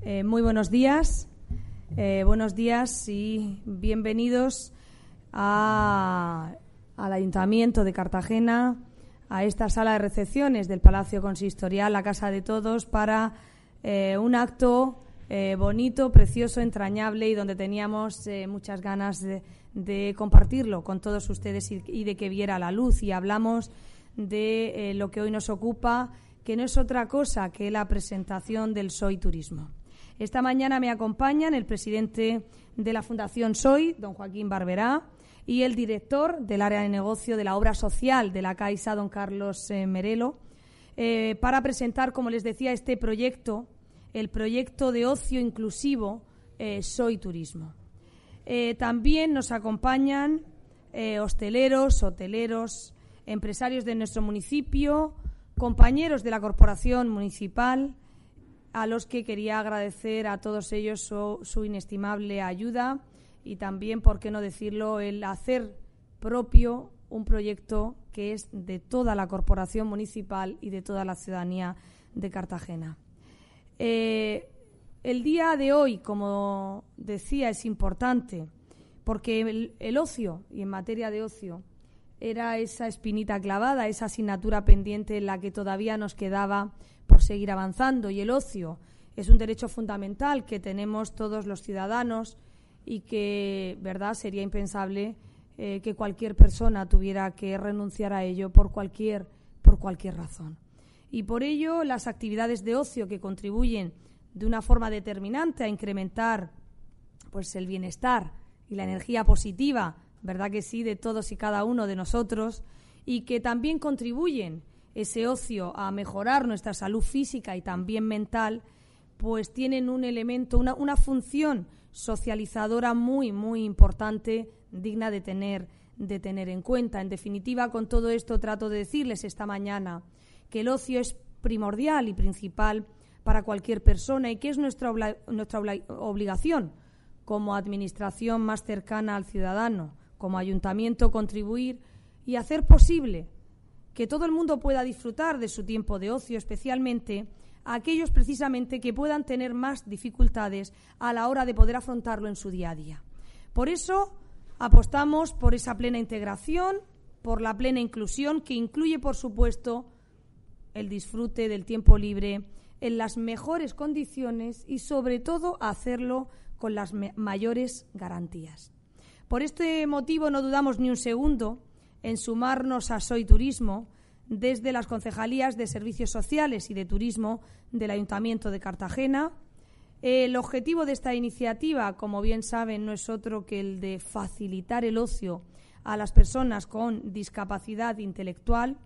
Muy buenos días y bienvenidos al Ayuntamiento de Cartagena, a esta sala de recepciones del Palacio Consistorial, la Casa de Todos, para un acto bonito, precioso, entrañable y donde teníamos muchas ganas de compartirlo con todos ustedes y de que viera la luz. Y hablamos de lo que hoy nos ocupa, que no es otra cosa que la presentación del SOI Turismo. Esta mañana me acompañan el presidente de la Fundación SOI, don Joaquín Barberá, y el director del área de negocio de la obra social de la Caixa, don Carlos Merelo, para presentar, como les decía, este proyecto, el proyecto de ocio inclusivo SOI Turismo. También nos acompañan hosteleros, hoteleros, empresarios de nuestro municipio, compañeros de la Corporación Municipal, a los que quería agradecer a todos ellos su inestimable ayuda y también, por qué no decirlo, el hacer propio un proyecto que es de toda la Corporación Municipal y de toda la ciudadanía de Cartagena. El día de hoy, como decía, es importante porque el ocio, y en materia de ocio, era esa espinita clavada, esa asignatura pendiente en la que todavía nos quedaba por seguir avanzando. Y el ocio es un derecho fundamental que tenemos todos los ciudadanos y que, verdad, sería impensable que cualquier persona tuviera que renunciar a ello por cualquier razón. Y por ello, las actividades de ocio que contribuyen de una forma determinante a incrementar pues el bienestar y la energía positiva, ¿verdad que sí?, de todos y cada uno de nosotros, y que también contribuyen ese ocio a mejorar nuestra salud física y también mental, pues tienen un elemento, una función socializadora muy, muy importante, digna de tener en cuenta. En definitiva, con todo esto trato de decirles esta mañana que el ocio es primordial y principal para cualquier persona y que es nuestra obligación como administración más cercana al ciudadano, como ayuntamiento, contribuir y hacer posible que todo el mundo pueda disfrutar de su tiempo de ocio, especialmente a aquellos precisamente que puedan tener más dificultades a la hora de poder afrontarlo en su día a día. Por eso apostamos por esa plena integración, por la plena inclusión, que incluye, por supuesto, el disfrute del tiempo libre en las mejores condiciones y, sobre todo, hacerlo con las mayores garantías. Por este motivo no dudamos ni un segundo en sumarnos a SOI Turismo desde las concejalías de Servicios Sociales y de Turismo del Ayuntamiento de Cartagena. El objetivo de esta iniciativa, como bien saben, no es otro que el de facilitar el ocio a las personas con discapacidad intelectual.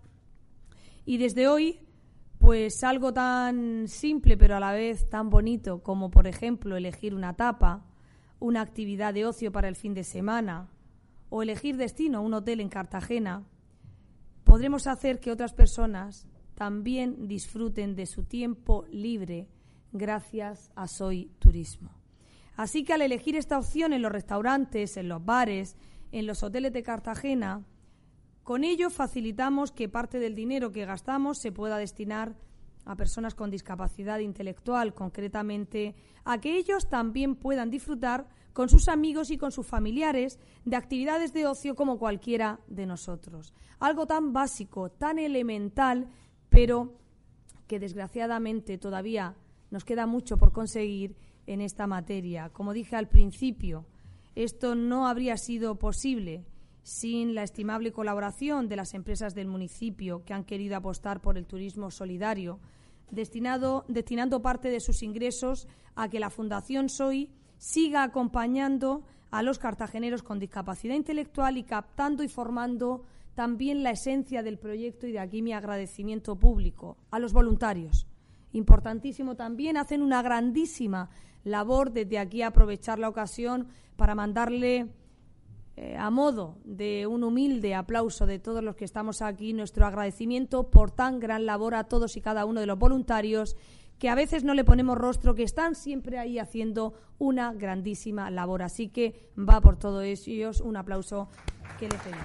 Y desde hoy, pues algo tan simple pero a la vez tan bonito como, por ejemplo, elegir una tapa, una actividad de ocio para el fin de semana o elegir destino, un hotel en Cartagena, podremos hacer que otras personas también disfruten de su tiempo libre gracias a SOI Turismo. Así que al elegir esta opción en los restaurantes, en los bares, en los hoteles de Cartagena, con ello facilitamos que parte del dinero que gastamos se pueda destinar a personas con discapacidad intelectual, concretamente a que ellos también puedan disfrutar con sus amigos y con sus familiares de actividades de ocio como cualquiera de nosotros. Algo tan básico, tan elemental, pero que desgraciadamente todavía nos queda mucho por conseguir en esta materia. Como dije al principio, esto no habría sido posible sin la estimable colaboración de las empresas del municipio que han querido apostar por el turismo solidario, destinando parte de sus ingresos a que la Fundación SOI siga acompañando a los cartageneros con discapacidad intelectual y captando y formando también la esencia del proyecto, y de aquí mi agradecimiento público a los voluntarios. Importantísimo también, hacen una grandísima labor. Desde aquí aprovechar la ocasión para mandarle a modo de un humilde aplauso de todos los que estamos aquí, nuestro agradecimiento por tan gran labor a todos y cada uno de los voluntarios, que a veces no le ponemos rostro, que están siempre ahí haciendo una grandísima labor. Así que va por todos ellos un aplauso que le pedimos.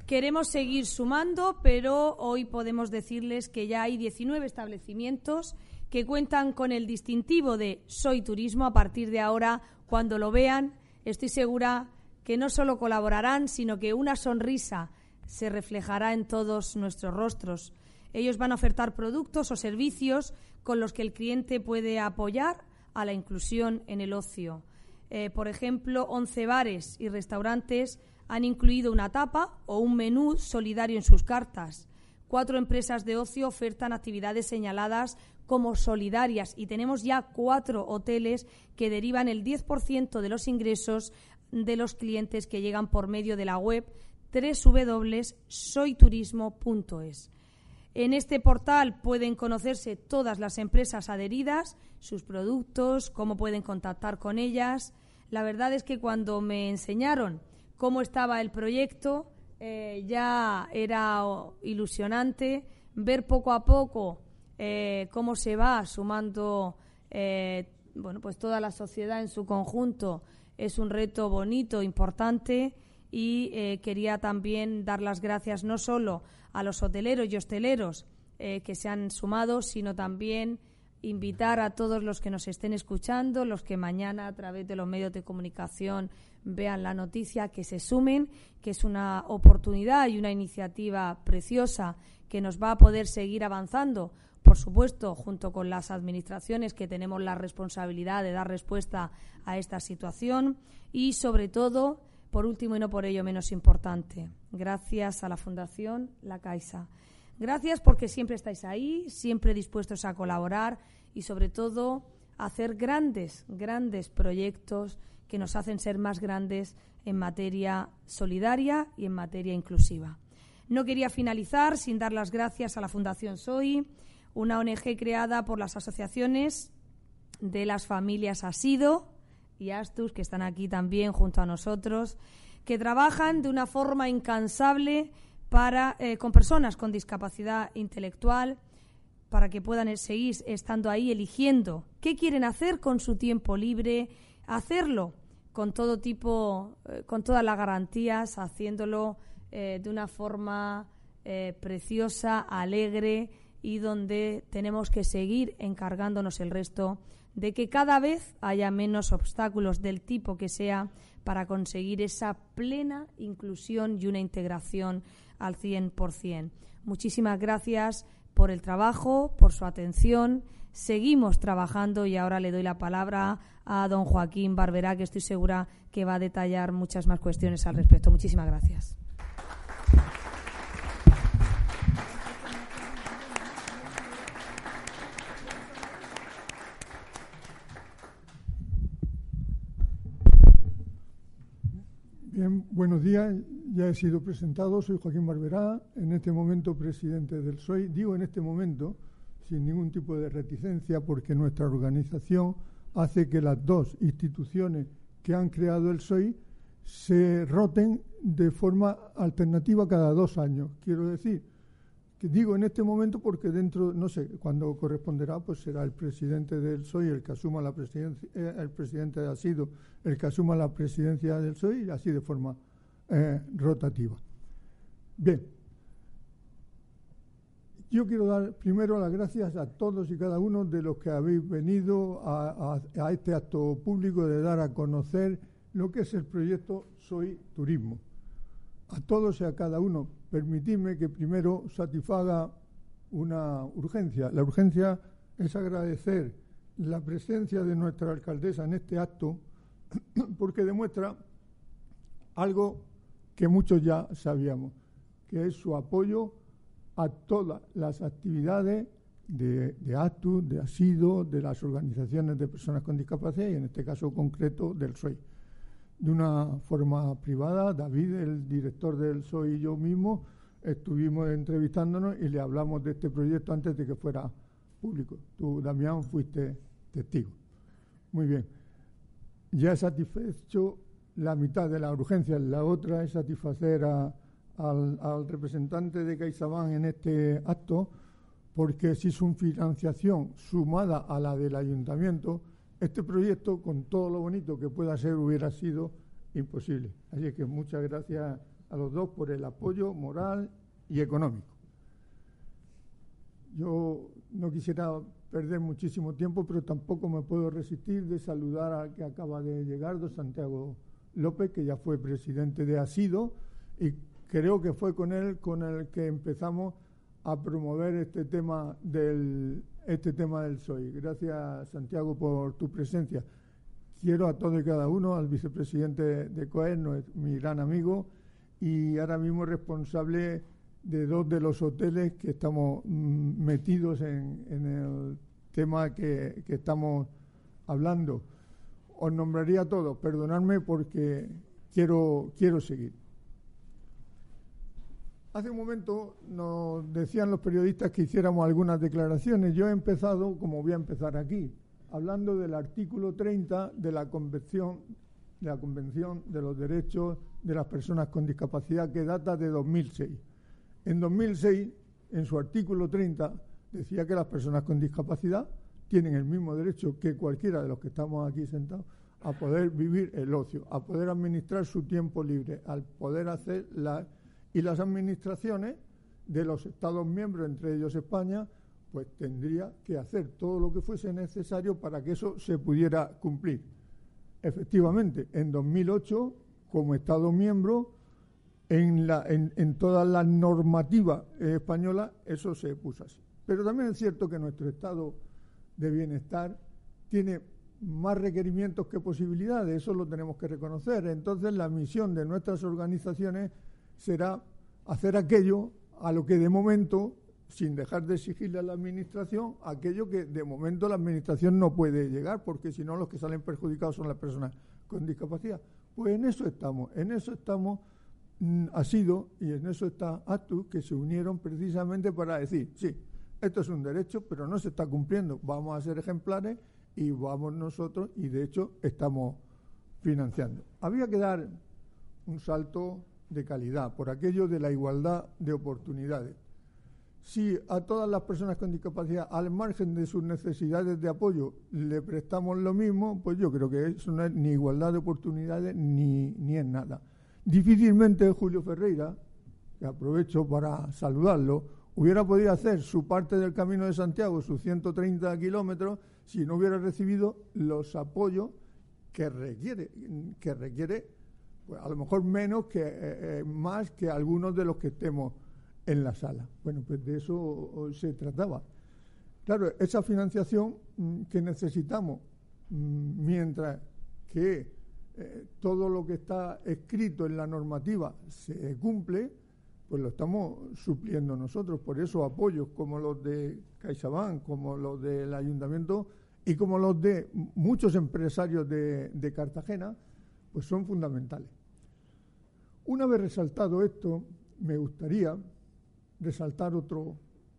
Queremos seguir sumando, pero hoy podemos decirles que ya hay 19 establecimientos que cuentan con el distintivo de Soy Turismo. A partir de ahora, cuando lo vean, estoy segura que no solo colaborarán, sino que una sonrisa se reflejará en todos nuestros rostros. Ellos van a ofertar productos o servicios con los que el cliente puede apoyar a la inclusión en el ocio. Por ejemplo, 11 bares y restaurantes han incluido una tapa o un menú solidario en sus cartas. 4 empresas de ocio ofertan actividades señaladas como solidarias y tenemos ya 4 hoteles que derivan el 10% de los ingresos de los clientes que llegan por medio de la web www.soyturismo.es. En este portal pueden conocerse todas las empresas adheridas, sus productos, cómo pueden contactar con ellas. La verdad es que cuando me enseñaron cómo estaba el proyecto, ya era ilusionante ver poco a poco cómo se va sumando pues toda la sociedad en su conjunto. Es un reto bonito, importante, y quería también dar las gracias no solo a los hoteleros y hosteleros que se han sumado, sino también invitar a todos los que nos estén escuchando, los que mañana a través de los medios de comunicación vean la noticia, que se sumen, que es una oportunidad y una iniciativa preciosa que nos va a poder seguir avanzando, por supuesto, junto con las administraciones que tenemos la responsabilidad de dar respuesta a esta situación y, sobre todo, por último y no por ello menos importante, gracias a la Fundación La Caixa. Gracias porque siempre estáis ahí, siempre dispuestos a colaborar y, sobre todo, a hacer grandes proyectos que nos hacen ser más grandes en materia solidaria y en materia inclusiva. No quería finalizar sin dar las gracias a la Fundación SOI, una ONG creada por las asociaciones de las familias Asido y Astus, que están aquí también junto a nosotros, que trabajan de una forma incansable con personas con discapacidad intelectual, para que puedan seguir estando ahí eligiendo qué quieren hacer con su tiempo libre, hacerlo con todo tipo, con todas las garantías, haciéndolo de una forma preciosa, alegre, y donde tenemos que seguir encargándonos el resto de que cada vez haya menos obstáculos del tipo que sea para conseguir esa plena inclusión y una integración al 100%. Muchísimas gracias por el trabajo, por su atención. Seguimos trabajando y ahora le doy la palabra a don Joaquín Barberá, que estoy segura que va a detallar muchas más cuestiones al respecto. Muchísimas gracias. Bien, buenos días. Ya he sido presentado. Soy Joaquín Barberá, en este momento presidente del SOI. Digo en este momento sin ningún tipo de reticencia porque nuestra organización hace que las dos instituciones que han creado el SOI se roten de forma alternativa cada 2 años. Quiero decir, que digo en este momento porque dentro, no sé, cuando corresponderá, pues será el presidente del SOI el que asuma la presidencia, el presidente ha sido el que asuma la presidencia del SOI, y así de forma rotativa. Bien, yo quiero dar primero las gracias a todos y cada uno de los que habéis venido a este acto público de dar a conocer lo que es el proyecto Soy Turismo. A todos y a cada uno, permitidme que primero satisfaga una urgencia. La urgencia es agradecer la presencia de nuestra alcaldesa en este acto porque demuestra algo que muchos ya sabíamos, que es su apoyo a todas las actividades de Astus, de Asido, de las organizaciones de personas con discapacidad y en este caso concreto del SOI. De una forma privada, David, el director del SOI, y yo mismo estuvimos entrevistándonos y le hablamos de este proyecto antes de que fuera público. Tú, Damián, fuiste testigo. Muy bien. Ya he satisfecho la mitad de la urgencia. La otra es satisfacer al representante de CaixaBank en este acto, porque si su financiación sumada a la del ayuntamiento, este proyecto, con todo lo bonito que pueda ser, hubiera sido imposible. Así que muchas gracias a los dos por el apoyo moral y económico. Yo no quisiera perder muchísimo tiempo, pero tampoco me puedo resistir de saludar al que acaba de llegar, don Santiago López, que ya fue presidente de ASIDO, y creo que fue con él con el que empezamos a promover este tema del SOI. Gracias, Santiago, por tu presencia. Quiero a todos y cada uno, al vicepresidente de COER, mi gran amigo, y ahora mismo responsable de 2 de los hoteles que estamos metidos en el tema que estamos hablando. Os nombraría a todos, perdonadme porque quiero seguir. Hace un momento nos decían los periodistas que hiciéramos algunas declaraciones. Yo he empezado, como voy a empezar aquí, hablando del artículo 30 de la Convención de los Derechos de las Personas con Discapacidad, que data de 2006. En 2006, en su artículo 30, decía que las personas con discapacidad tienen el mismo derecho que cualquiera de los que estamos aquí sentados a poder vivir el ocio, a poder administrar su tiempo libre, al poder hacer y las administraciones de los Estados miembros, entre ellos España, pues tendría que hacer todo lo que fuese necesario para que eso se pudiera cumplir. Efectivamente, en 2008, como Estado miembro, en toda la normativa española, eso se puso así. Pero también es cierto que nuestro estado de bienestar tiene más requerimientos que posibilidades, eso lo tenemos que reconocer. Entonces, la misión de nuestras organizaciones será hacer aquello a lo que de momento, sin dejar de exigirle a la Administración, aquello que de momento la Administración no puede llegar, porque si no los que salen perjudicados son las personas con discapacidad. Pues en eso estamos ASIDO y en eso está Actus, que se unieron precisamente para decir, sí, esto es un derecho, pero no se está cumpliendo, vamos a ser ejemplares y vamos nosotros, y de hecho estamos financiando. Había que dar un salto de calidad por aquello de la igualdad de oportunidades. Si a todas las personas con discapacidad, al margen de sus necesidades de apoyo, le prestamos lo mismo, pues yo creo que eso no es ni igualdad de oportunidades ni es nada. Difícilmente Julio Ferreira, que aprovecho para saludarlo, hubiera podido hacer su parte del Camino de Santiago, sus 130 kilómetros, si no hubiera recibido los apoyos que requiere pues a lo mejor menos que más que algunos de los que estemos en la sala. Bueno, pues de eso se trataba. Claro, esa financiación que necesitamos, mientras que todo lo que está escrito en la normativa se cumple, pues lo estamos supliendo nosotros. Por eso apoyos como los de CaixaBank, como los del Ayuntamiento y como los de muchos empresarios de Cartagena, pues son fundamentales. Una vez resaltado esto, me gustaría resaltar otro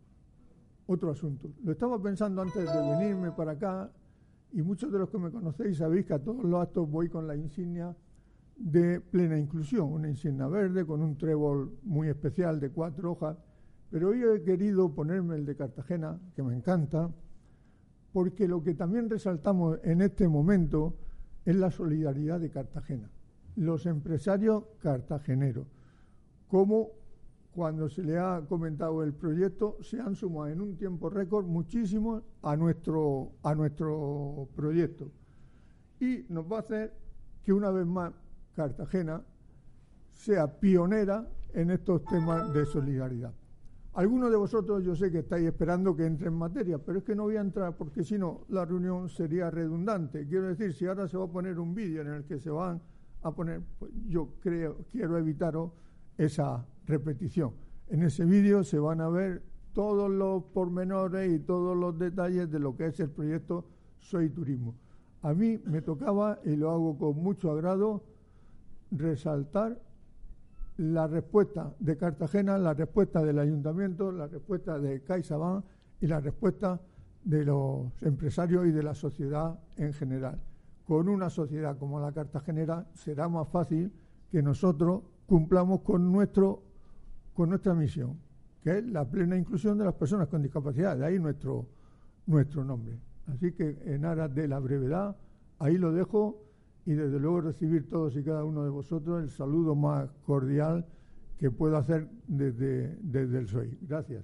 asunto. Lo estaba pensando antes de venirme para acá, y muchos de los que me conocéis sabéis que a todos los actos voy con la insignia de plena inclusión, una insignia verde con un trébol muy especial de 4 hojas, pero hoy he querido ponerme el de Cartagena, que me encanta, porque lo que también resaltamos en este momento es la solidaridad de Cartagena, los empresarios cartageneros, como cuando se le ha comentado el proyecto, se han sumado en un tiempo récord muchísimos a nuestro proyecto. Y nos va a hacer que una vez más Cartagena sea pionera en estos temas de solidaridad. Algunos de vosotros yo sé que estáis esperando que entre en materia, pero es que no voy a entrar porque si no la reunión sería redundante. Quiero decir, si ahora se va a poner un vídeo en el que se van a poner, pues yo quiero evitaros esa repetición. En ese vídeo se van a ver todos los pormenores y todos los detalles de lo que es el proyecto Soy Turismo. A mí me tocaba, y lo hago con mucho agrado, resaltar la respuesta de Cartagena, la respuesta del Ayuntamiento, la respuesta de CaixaBank y la respuesta de los empresarios y de la sociedad en general. Con una sociedad como la cartagenera será más fácil que nosotros cumplamos con nuestra misión, que es la plena inclusión de las personas con discapacidad, de ahí nuestro nombre. Así que en aras de la brevedad, ahí lo dejo, y desde luego recibir todos y cada uno de vosotros el saludo más cordial que puedo hacer desde el PSOE. Gracias.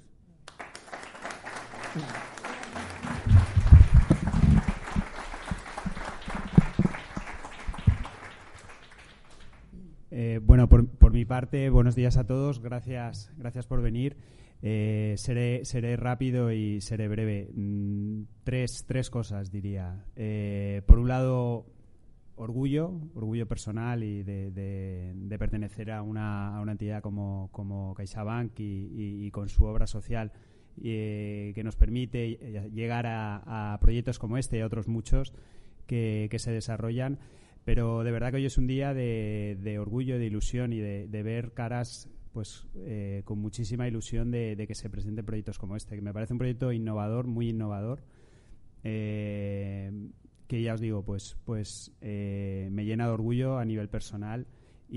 Bueno, por mi parte, buenos días a todos. Gracias por venir. Seré rápido y seré breve. Tres cosas, diría. Por un lado, orgullo personal y de pertenecer a una entidad como CaixaBank y con su obra social que nos permite llegar a proyectos como este y a otros muchos que se desarrollan. Pero de verdad que hoy es un día de orgullo, de ilusión y de ver caras pues con muchísima ilusión de que se presenten proyectos como este, que me parece un proyecto innovador, muy innovador, que ya os digo, pues me llena de orgullo a nivel personal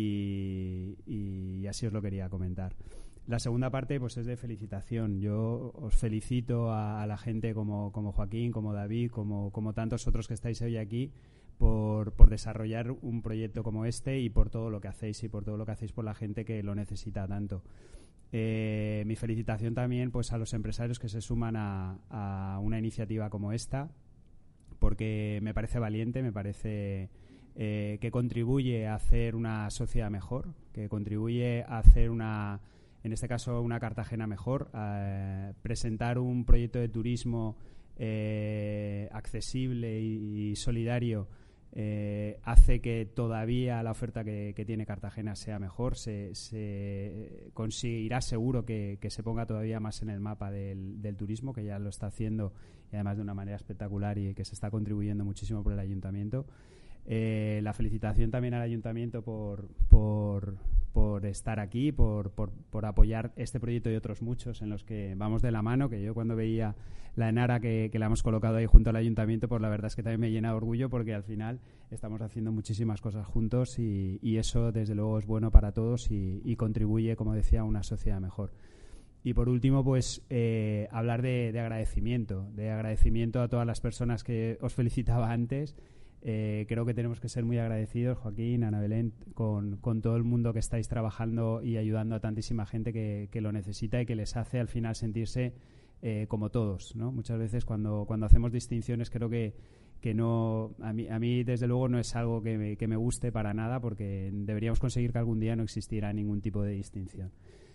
y así os lo quería comentar. La segunda parte pues es de felicitación. Yo os felicito a la gente como Joaquín, como David, como tantos otros que estáis hoy aquí, por desarrollar un proyecto como este y por todo lo que hacéis y por todo lo que hacéis por la gente que lo necesita tanto. Mi felicitación también pues a los empresarios que se suman a una iniciativa como esta, porque me parece valiente, me parece que contribuye a hacer una sociedad mejor, que contribuye a hacer en este caso una Cartagena mejor, a presentar un proyecto de turismo accesible y solidario. Hace que todavía la oferta que tiene Cartagena sea mejor, se conseguirá seguro que se ponga todavía más en el mapa del turismo, que ya lo está haciendo y además de una manera espectacular y que se está contribuyendo muchísimo por el Ayuntamiento. La felicitación también al Ayuntamiento por estar aquí, por apoyar este proyecto y otros muchos en los que vamos de la mano, que yo cuando veía la enara que la hemos colocado ahí junto al Ayuntamiento, pues la verdad es que también me llena de orgullo porque al final estamos haciendo muchísimas cosas juntos y eso desde luego es bueno para todos y contribuye, como decía, a una sociedad mejor. Y por último, pues hablar de agradecimiento a todas las personas que os felicitaba antes. Creo que tenemos que ser muy agradecidos, Joaquín, Ana Belén, con todo el mundo que estáis trabajando y ayudando a tantísima gente que lo necesita y que les hace al final sentirse como todos, ¿no? Muchas veces cuando hacemos distinciones creo que no, a mí desde luego no es algo que me guste para nada, porque deberíamos conseguir que algún día no existiera ningún tipo de distinción.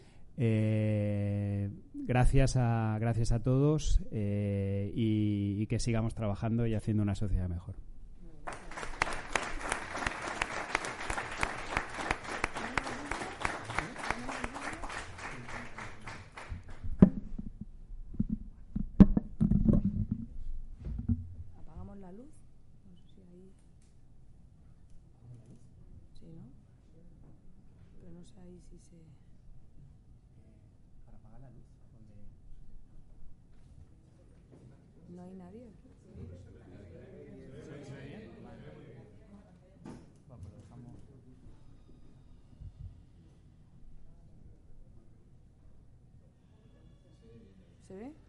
Gracias a todos y que sigamos trabajando y haciendo una sociedad mejor. No hay nadie aquí. ¿Se ve?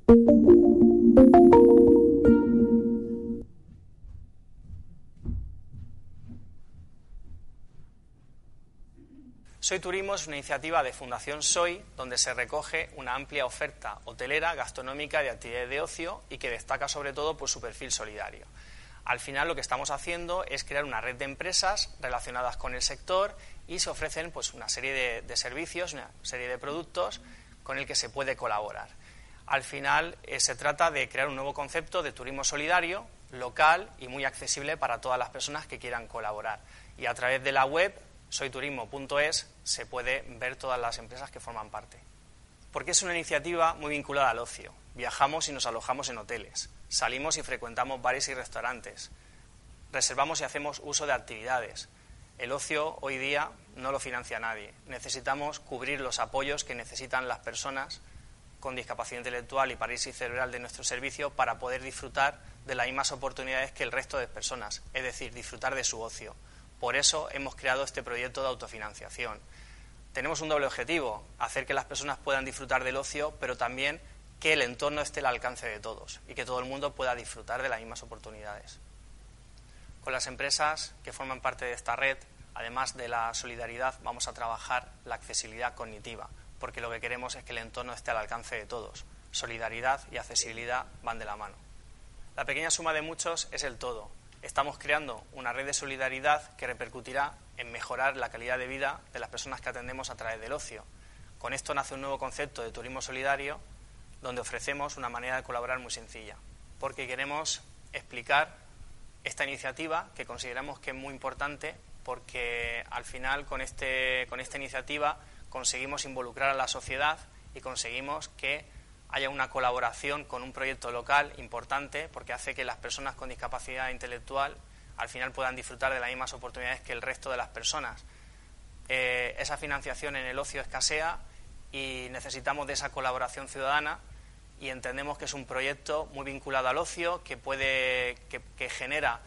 Soy Turismo es una iniciativa de Fundación Soy, donde se recoge una amplia oferta hotelera, gastronómica, de actividades de ocio y que destaca sobre todo por su perfil solidario. Al final lo que estamos haciendo es crear una red de empresas relacionadas con el sector y se ofrecen pues una serie de servicios, una serie de productos con el que se puede colaborar. Al final se trata de crear un nuevo concepto de turismo solidario, local y muy accesible para todas las personas que quieran colaborar. Y a través de la web soyturismo.es se puede ver todas las empresas que forman parte. Porque es una iniciativa muy vinculada al ocio. Viajamos y nos alojamos en hoteles, salimos y frecuentamos bares y restaurantes, reservamos y hacemos uso de actividades. El ocio hoy día no lo financia nadie. Necesitamos cubrir los apoyos que necesitan las personas con discapacidad intelectual y parálisis cerebral de nuestro servicio para poder disfrutar de las mismas oportunidades que el resto de personas, es decir, disfrutar de su ocio. Por eso hemos creado este proyecto de autofinanciación. Tenemos un doble objetivo, hacer que las personas puedan disfrutar del ocio, pero también que el entorno esté al alcance de todos y que todo el mundo pueda disfrutar de las mismas oportunidades. Con las empresas que forman parte de esta red, además de la solidaridad, vamos a trabajar la accesibilidad cognitiva, porque lo que queremos es que el entorno esté al alcance de todos. Solidaridad y accesibilidad van de la mano. La pequeña suma de muchos es el todo. Estamos creando una red de solidaridad que repercutirá en mejorar la calidad de vida de las personas que atendemos a través del ocio. Con esto nace un nuevo concepto de turismo solidario, donde ofrecemos una manera de colaborar muy sencilla, porque queremos explicar esta iniciativa que consideramos que es muy importante, porque al final con esta iniciativa conseguimos involucrar a la sociedad y conseguimos que haya una colaboración con un proyecto local importante, porque hace que las personas con discapacidad intelectual al final puedan disfrutar de las mismas oportunidades que el resto de las personas. Esa financiación en el ocio escasea y necesitamos de esa colaboración ciudadana, y entendemos que es un proyecto muy vinculado al ocio, que genera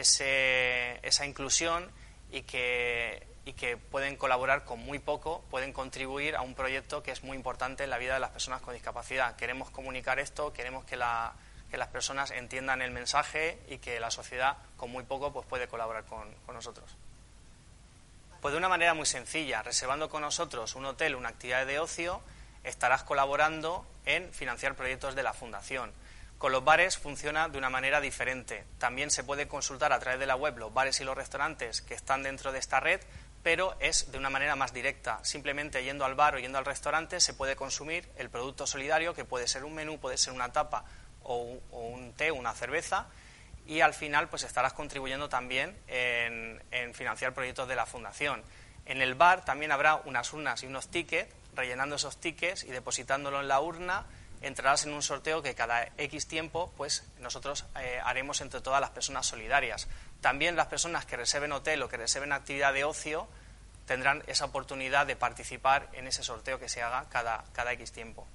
esa inclusión y que pueden colaborar con muy poco, pueden contribuir a un proyecto que es muy importante en la vida de las personas con discapacidad. Queremos comunicar esto, queremos que las personas entiendan el mensaje y que la sociedad con muy poco pues puede colaborar con nosotros. Pues de una manera muy sencilla, reservando con nosotros un hotel, una actividad de ocio, estarás colaborando en financiar proyectos de la Fundación. Con los bares funciona de una manera diferente. También se puede consultar a través de la web los bares y los restaurantes que están dentro de esta red, pero es de una manera más directa. Simplemente yendo al bar o yendo al restaurante se puede consumir el producto solidario, que puede ser un menú, puede ser una tapa o un té, una cerveza, y al final pues estarás contribuyendo también en financiar proyectos de la Fundación. En el bar también habrá unas urnas y unos tickets. Rellenando esos tickets y depositándolo en la urna, entrarás en un sorteo que cada X tiempo pues nosotros haremos entre todas las personas solidarias. También las personas que reserven hotel o que reserven actividad de ocio tendrán esa oportunidad de participar en ese sorteo que se haga cada X tiempo.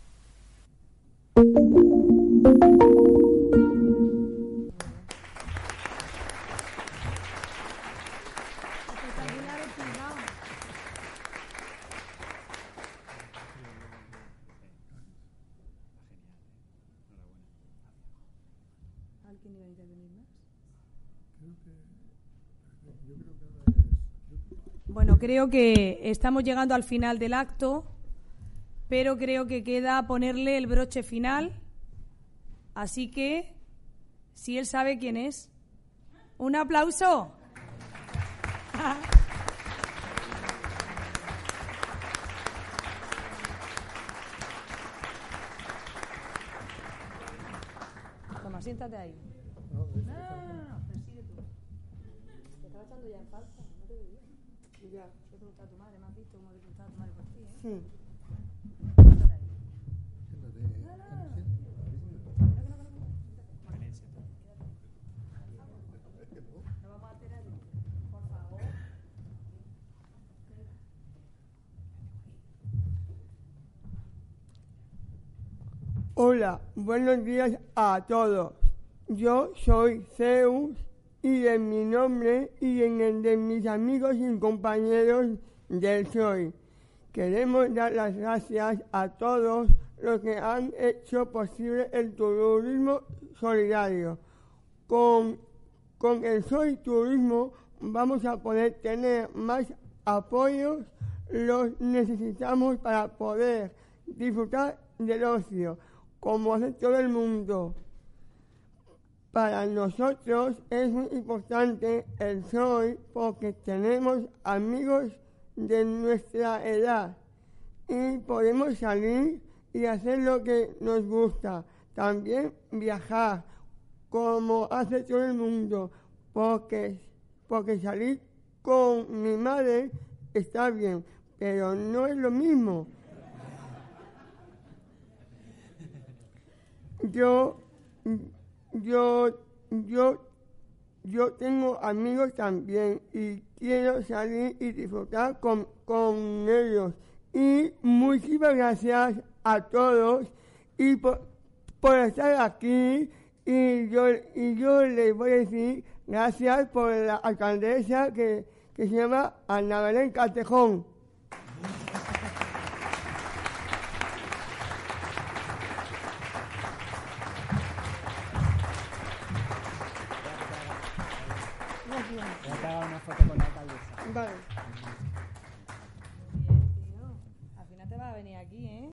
Bueno, creo que estamos llegando al final del acto, pero creo que queda ponerle el broche final. Así que, si él sabe quién es, ¡un aplauso! Toma, siéntate ahí. No, persigue tú. Te estaba echando ya en falta, no te veía. Ya, te he preguntado a tu madre, me has visto cómo te he preguntado a tu madre por ti, ¿eh? Sí. Siéntate ahí. No vamos a alterar, por favor. Hola, buenos días a todos. Yo soy Zeus y en mi nombre y en el de mis amigos y compañeros del SOY queremos dar las gracias a todos los que han hecho posible el turismo solidario. Con el Soy Turismo vamos a poder tener más apoyos, los necesitamos para poder disfrutar del ocio, como hace todo el mundo. Para nosotros es muy importante el Soy porque tenemos amigos de nuestra edad y podemos salir y hacer lo que nos gusta. También viajar, como hace todo el mundo, porque salir con mi madre está bien, pero no es lo mismo. Yo tengo amigos también y quiero salir y disfrutar con ellos. Y muchísimas gracias a todos y por estar aquí. Y yo les voy a decir gracias por la alcaldesa que se llama Ana Belén Castejón. Gracias. Voy a hacer una foto con la alcaldesa. Vale.